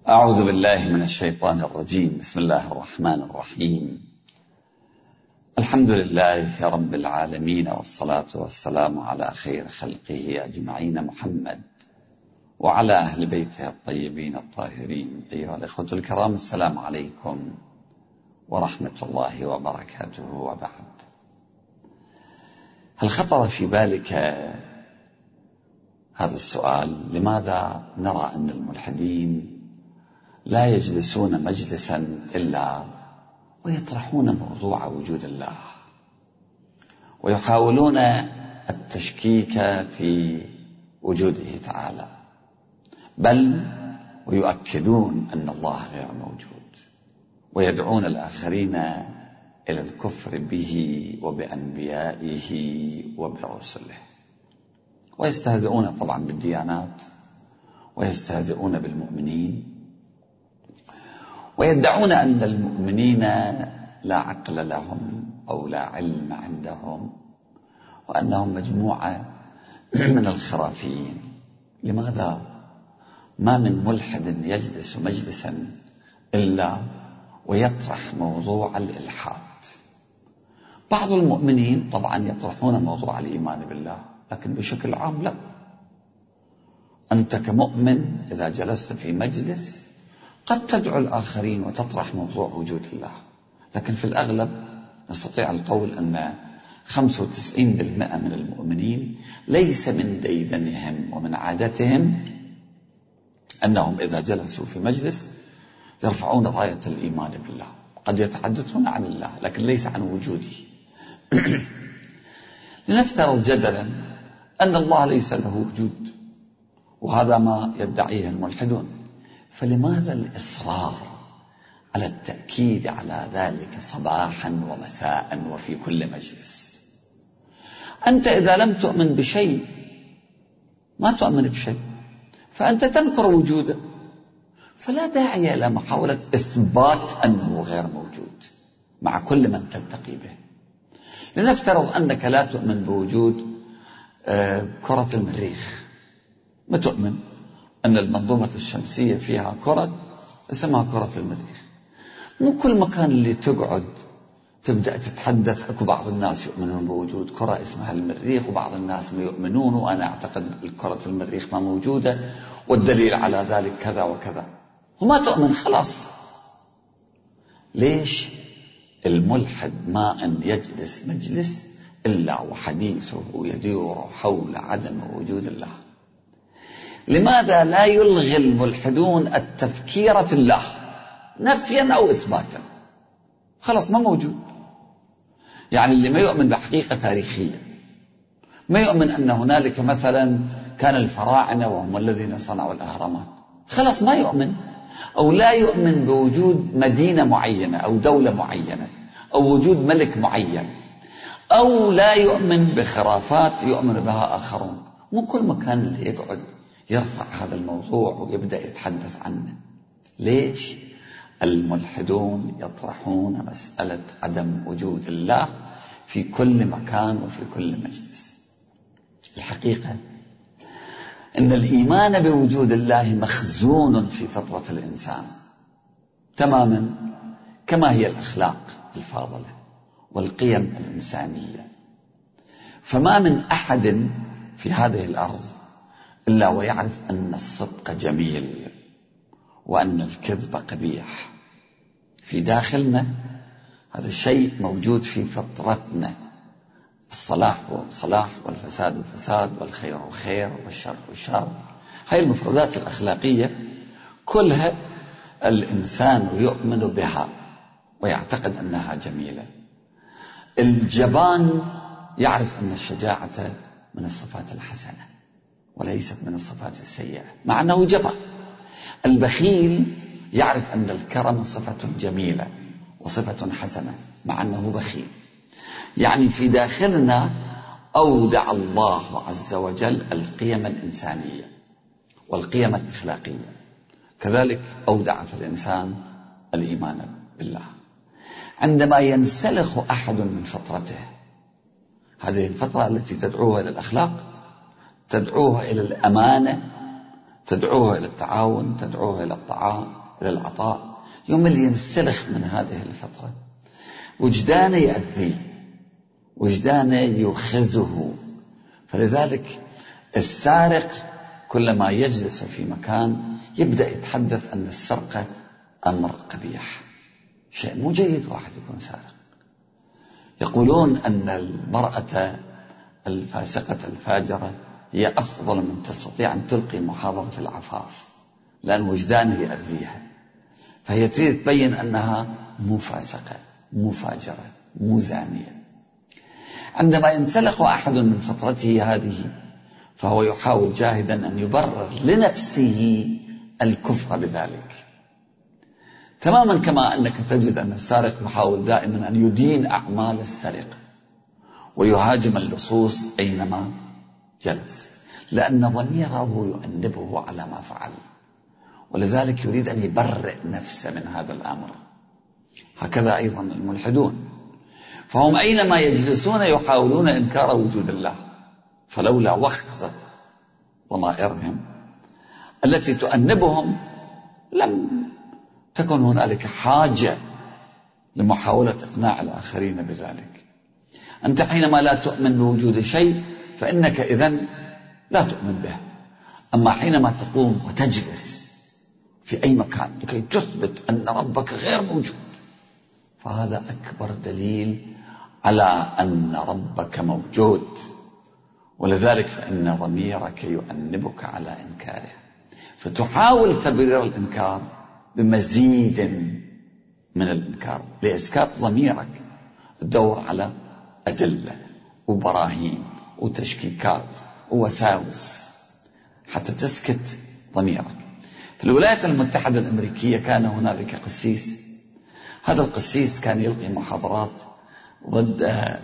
أعوذ بالله من الشيطان الرجيم. بسم الله الرحمن الرحيم. الحمد لله رب العالمين، والصلاة والسلام على خير خلقه أجمعين محمد وعلى أهل بيته الطيبين الطاهرين. أيها الإخوة الكرام، السلام عليكم ورحمة الله وبركاته. وبعد، هل خطر في بالك هذا السؤال؟ لماذا نرى أن الملحدين لا يجلسون مجلسا إلا ويطرحون موضوع وجود الله، ويحاولون التشكيك في وجوده تعالى، بل ويؤكدون أن الله غير موجود، ويدعون الآخرين إلى الكفر به وبأنبيائه وبرسله، ويستهزئون طبعا بالديانات، ويستهزئون بالمؤمنين، ويدعون أن المؤمنين لا عقل لهم أو لا علم عندهم، وأنهم مجموعة من الخرافيين. لماذا ما من ملحد يجلس مجلسا إلا ويطرح موضوع الإلحاد؟ بعض المؤمنين طبعا يطرحون موضوع الإيمان بالله، لكن بشكل عام لا. أنت كمؤمن إذا جلست في مجلس قد تدعو الآخرين وتطرح موضوع وجود الله، لكن في الأغلب نستطيع القول أن 95% من المؤمنين ليس من ديدنهم ومن عادتهم أنهم إذا جلسوا في مجلس يرفعون راية الإيمان بالله. قد يتحدثون عن الله لكن ليس عن وجوده. لنفترض جدلا أن الله ليس له وجود، وهذا ما يدعيه الملحدون، فلماذا الإصرار على التأكيد على ذلك صباحا ومساء وفي كل مجلس؟ أنت إذا لم تؤمن بشيء ما تؤمن بشيء، فأنت تنكر وجوده، فلا داعي إلى محاولة إثبات أنه غير موجود مع كل من تلتقي به. لنفترض أنك لا تؤمن بوجود كرة المريخ، ما تؤمن أن المنظومة الشمسية فيها كرة اسمها كرة المريخ. مو كل مكان اللي تقعد تبدأ تتحدث. أكو بعض الناس يؤمنون بوجود كرة اسمها المريخ، وبعض الناس ما يؤمنون، وأنا أعتقد كرة المريخ ما موجودة والدليل على ذلك كذا وكذا، وما تؤمن خلاص. ليش الملحد ما أن يجلس مجلس إلا وحديثه يدور حول عدم وجود الله؟ لماذا لا يلغي الملحدون التفكير في الله نفيا أو إثباتا؟ خلاص ما موجود. يعني اللي ما يؤمن بحقيقة تاريخية، ما يؤمن أن هنالك مثلا كان الفراعنة وهم الذين صنعوا الأهرامات، خلاص ما يؤمن. أو لا يؤمن بوجود مدينة معينة أو دولة معينة أو وجود ملك معين، أو لا يؤمن بخرافات يؤمن بها آخرون. مو كل مكان اللي يقعد يرفع هذا الموضوع ويبدأ يتحدث عنه. ليش الملحدون يطرحون مسألة عدم وجود الله في كل مكان وفي كل مجلس؟ الحقيقة إن الإيمان بوجود الله مخزون في فطرة الإنسان تماما، كما هي الأخلاق الفاضلة والقيم الإنسانية. فما من أحد في هذه الأرض إلا ويعرف أن الصدق جميل وأن الكذب قبيح. في داخلنا هذا الشيء موجود في فطرتنا. الصلاح صلاح، والفساد فساد، والخير خير، والشر شر. هاي المفردات الأخلاقية كلها الإنسان يؤمن بها ويعتقد أنها جميلة. الجبان يعرف أن الشجاعة من الصفات الحسنة وليست من الصفات السيئة مع أنه جبان. البخيل يعرف أن الكرم صفة جميلة وصفة حسنة مع أنه بخيل. يعني في داخلنا أودع الله عز وجل القيم الإنسانية والقيم الأخلاقية، كذلك أودع في الإنسان الإيمان بالله. عندما ينسلخ أحد من فطرته، هذه الفطرة التي تدعوها إلى الأخلاق، تدعوها إلى الأمانة، تدعوه إلى التعاون، تدعوه إلى العطاء. يوم اللي ينسلخ من هذه الفترة وجدانه يأذيه، وجدانه يخزه. فلذلك السارق كلما يجلس في مكان يبدأ يتحدث أن السرقة أمر قبيح، شيء مو جيد واحد يكون سارق. يقولون أن المرأة الفاسقة الفاجرة هي أفضل من تستطيع أن تلقي محاضرة العفاف، لأن وجدانه يأذيها، فهي تريد تبين أنها مو فاسقة، مو فاجرة، مو زانية. عندما ينسلخ أحد من فترته هذه فهو يحاول جاهدا أن يبرر لنفسه الكفر بذلك، تماما كما أنك تجد أن السارق يحاول دائما أن يدين أعمال السرقة ويهاجم اللصوص أينما جلس، لأن ضميره يؤنبه على ما فعل، ولذلك يريد أن يبرئ نفسه من هذا الأمر. هكذا أيضا الملحدون، فهم أينما يجلسون يحاولون إنكار وجود الله، فلولا وخزة ضمائرهم التي تؤنبهم لم تكن هنالك حاجة لمحاولة إقناع الآخرين بذلك. أنت حينما لا تؤمن بوجود شيء فإنك إذن لا تؤمن به، أما حينما تقوم وتجلس في أي مكان لكي تثبت أن ربك غير موجود، فهذا أكبر دليل على أن ربك موجود، ولذلك فإن ضميرك يؤنبك على إنكاره، فتحاول تبرير الإنكار بمزيد من الإنكار لإسكات ضميرك، تدور على أدلة وبراهين وتشكيكات ووساوس حتى تسكت ضميرك. في الولايات المتحدة الأمريكية كان هنالك قسيس، هذا القسيس كان يلقي محاضرات ضد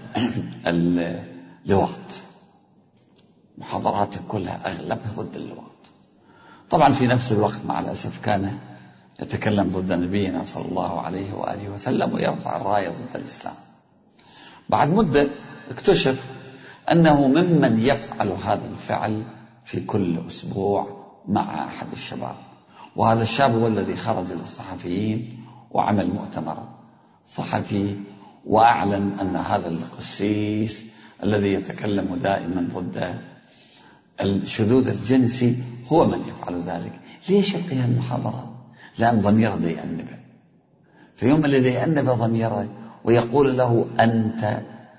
اللواط، محاضراته كلها أغلبها ضد اللواط. طبعا في نفس الوقت مع الأسف كان يتكلم ضد نبينا صلى الله عليه وآله وسلم ويرفع الراية ضد الإسلام. بعد مدة اكتشف أنه ممن يفعل هذا الفعل في كل أسبوع مع أحد الشباب، وهذا الشاب هو الذي خرج للصحفيين وعمل مؤتمر صحفي وأعلن أن هذا القسيس الذي يتكلم دائما ضد الشذوذ الجنسي هو من يفعل ذلك. ليش يلقي هالمحاضرات؟ لأن ضميره دي يأنبه، في يوم الذي يأنب ضميره ويقول له أنت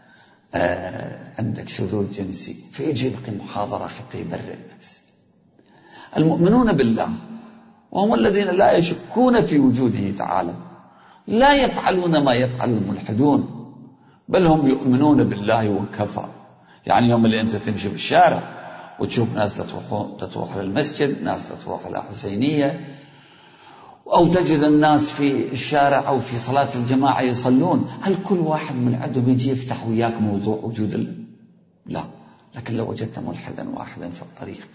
عندك شذوذ جنسي، فيجي يلقي محاضرة حتى يبرئ نفسه. المؤمنون بالله وهم الذين لا يشكون في وجوده تعالى لا يفعلون ما يفعل الملحدون، بل هم يؤمنون بالله وكفى. يعني يوم اللي أنت تمشي بالشارع وتشوف ناس تروح للمسجد، ناس تروح لحسينية، أو تجد الناس في الشارع أو في صلاة الجماعة يصلون، هل كل واحد من عندهم يجي يفتح وياك موضوع وجود الله؟ لا. لكن لو وجدت ملحدا واحدا في الطريق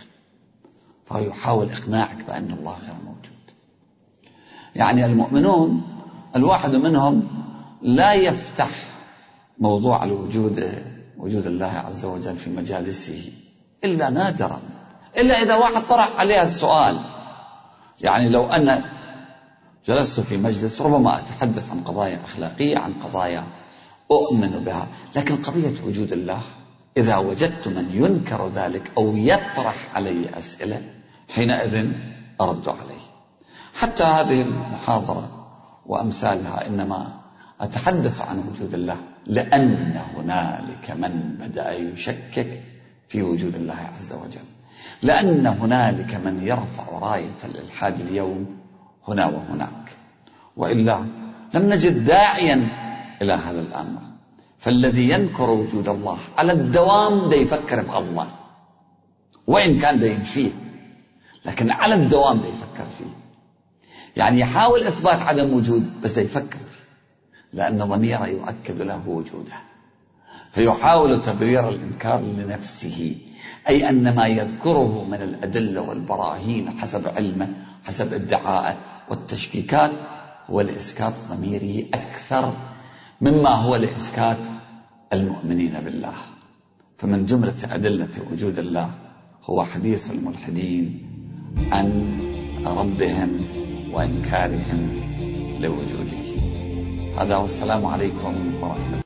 فيحاول إقناعك بأن الله غير موجود. يعني المؤمنون الواحد منهم لا يفتح موضوع وجود الله عز وجل في مجالسه إلا نادرا، إلا إذا واحد طرح عليها السؤال. يعني لو أنا جلست في مجلس ربما أتحدث عن قضايا أخلاقية، عن قضايا أؤمن بها، لكن قضية وجود الله إذا وجدت من ينكر ذلك أو يطرح علي أسئلة حينئذ أرد عليه. حتى هذه المحاضرة وأمثالها إنما أتحدث عن وجود الله لأن هنالك من بدأ يشكك في وجود الله عز وجل، لأن هنالك من يرفع راية الإلحاد اليوم هنا وهناك، وإلا لم نجد داعيا إلى هذا الأمر. فالذي ينكر وجود الله على الدوام دا يفكر بالله، وإن كان دا ينفيه لكن على الدوام دا يفكر فيه، يعني يحاول إثبات عدم وجود بس دا يفكر فيه، لأن ضميره يؤكد له وجوده، فيحاول تبرير الإنكار لنفسه، أي أن ما يذكره من الأدلة والبراهين حسب علمه حسب ادعائه والتشكيكات هو لإسكات ضميره أكثر مما هو لإسكات المؤمنين بالله. فمن جملة أدلة وجود الله هو حديث الملحدين عن ربهم وإنكارهم لوجوده. هذا والسلام عليكم ورحمة الله.